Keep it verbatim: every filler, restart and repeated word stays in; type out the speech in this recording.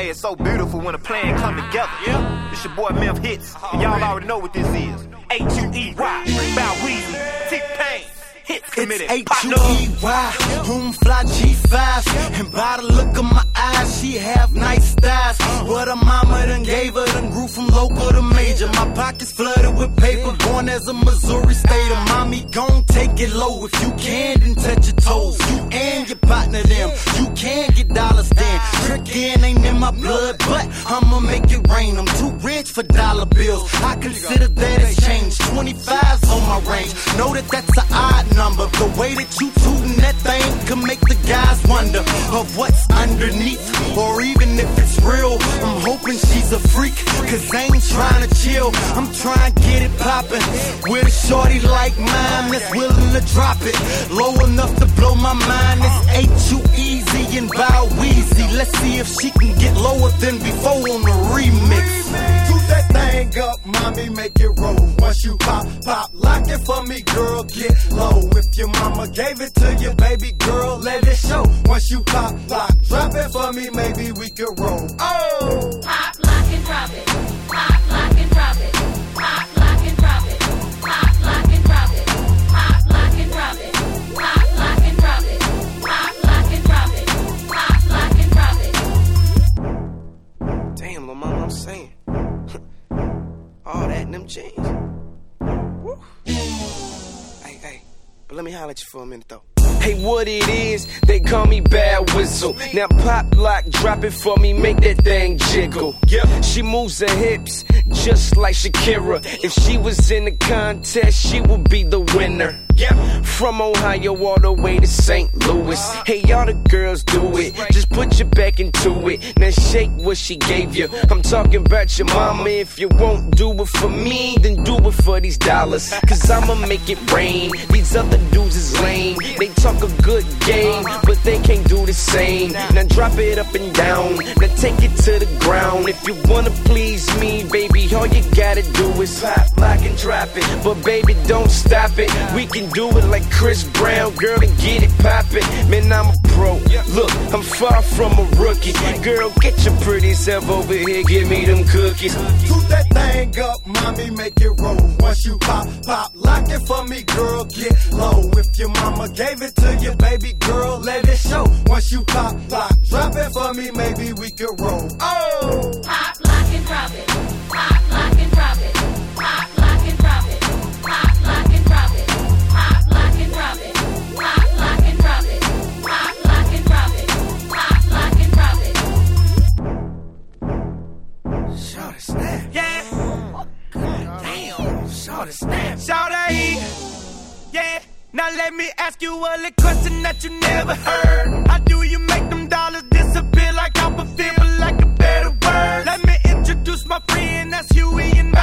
say it's so beautiful when a plan come together. Yeah. It's your boy Memph Hits, and y'all already know what this is. H U E Y, Bow Weezy, T-Pain. It's H U E Y, home fly G five. And by the look of my eyes, she have nice thighs. What her mama done gave her, done grew from local to major. My pockets flooded with paper, born as a Missouri stater. Mommy, gon' take it low. If you can, then touch your toes. You and your partner, them. You can get dollars then. Trickin' ain't in my blood, but I'ma make it rain. I'm too rich for dollar bills. I consider that it's change. twenty-five's on my range. Know that that's an odd number. The way that you tootin' that thing can make the guys wonder of what's underneath, or even if it's real. I'm hoping she's a freak, cause I ain't trying to chill. I'm trying to get it poppin' with a shorty like mine that's willing to drop it low enough to blow my mind. It's H U Easy and Bow Weezy. Let's see if she can get lower than before on the remix. Toot that thing up, mommy, make it roll. Once you pop, pop, lock it for me, girl, get low. If your mama gave it to you, baby girl, let it show. Once you pop, lock, drop it for me, maybe we could roll. Oh! Pop, lock, and drop it. Pop, lock, and drop it. Pop, lock, and drop it. Pop, lock, and drop it. Pop, lock, and drop it. Pop, lock, and drop it. Pop, lock, and drop it. Pop, lock, and drop it. Damn, little mama, I'm saying. All that in them jeans. Woo. Hey, hey, but let me holler at you for a minute, though. Hey, what it is, they call me Bad Whistle. Now pop, lock, drop it for me, make that thing jiggle. Yep. She moves her hips just like Shakira. If she was in the contest, she would be the winner. Yep. From Ohio all the way to Saint Louis. Hey, y'all the girls do it. Just put your back into it. Now shake what she gave you. I'm talking about your mama. If you won't do it for me, then do it for these dollars. Cause I'ma make it rain. These other dudes is lame. They talk a good game, but they can't do the same. Now drop it up and down. Now take it to the ground. If you wanna please me, baby, all you gotta do is pop, lock, and drop it. But baby, don't stop it. We can do it like Chris Brown, girl, and get it poppin'. Man, I'm a pro. Look, I'm far from a rookie. Girl, get your pretty self over here, give me them cookies. Toot that thing up, mommy, make it roll. Once you pop, pop, lock it for me, girl, get low. If your mama gave it to you, baby girl, let it show. Once you pop, lock, drop it for me, maybe we could roll. Oh! Pop, lock, and drop it. Pop, lock, and drop it. Pop, lock, and drop it. Pop, lock, and drop it. Pop, lock, and drop it. Pop, lock, and drop it. Pop, lock, and drop it. Pop, lock, and drop it. Shawty snap. Yeah. God damn. Shawty snap. Shawty, yeah. Now let me ask you a little question that you never heard. How do you make them dollars disappear like Copperfield, but like a better word? Let me introduce my friend, that's Huey and